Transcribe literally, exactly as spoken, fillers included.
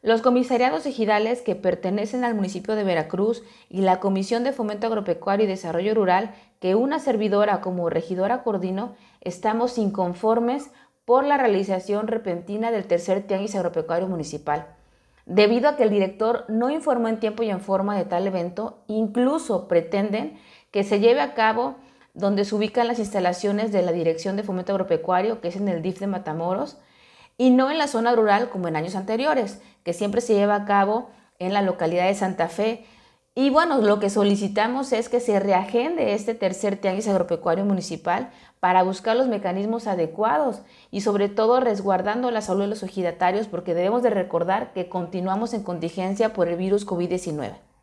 Los comisariados ejidales que pertenecen al municipio de Veracruz y la Comisión de Fomento Agropecuario y Desarrollo Rural, que una servidora como regidora coordino, estamos inconformes por la realización repentina del tercer Tianguis Agropecuario Municipal. Debido a que el director no informó en tiempo y en forma de tal evento, incluso pretenden que se lleve a cabo donde se ubican las instalaciones de la Dirección de Fomento Agropecuario, que es en el D I F de Matamoros, y no en la zona rural como en años anteriores, que siempre se lleva a cabo en la localidad de Santa Fe. Y bueno, lo que solicitamos es que se reagende este tercer Tianguis Agropecuario Municipal para buscar los mecanismos adecuados y sobre todo resguardando la salud de los ejidatarios, porque debemos de recordar que continuamos en contingencia por el virus COVID diecinueve.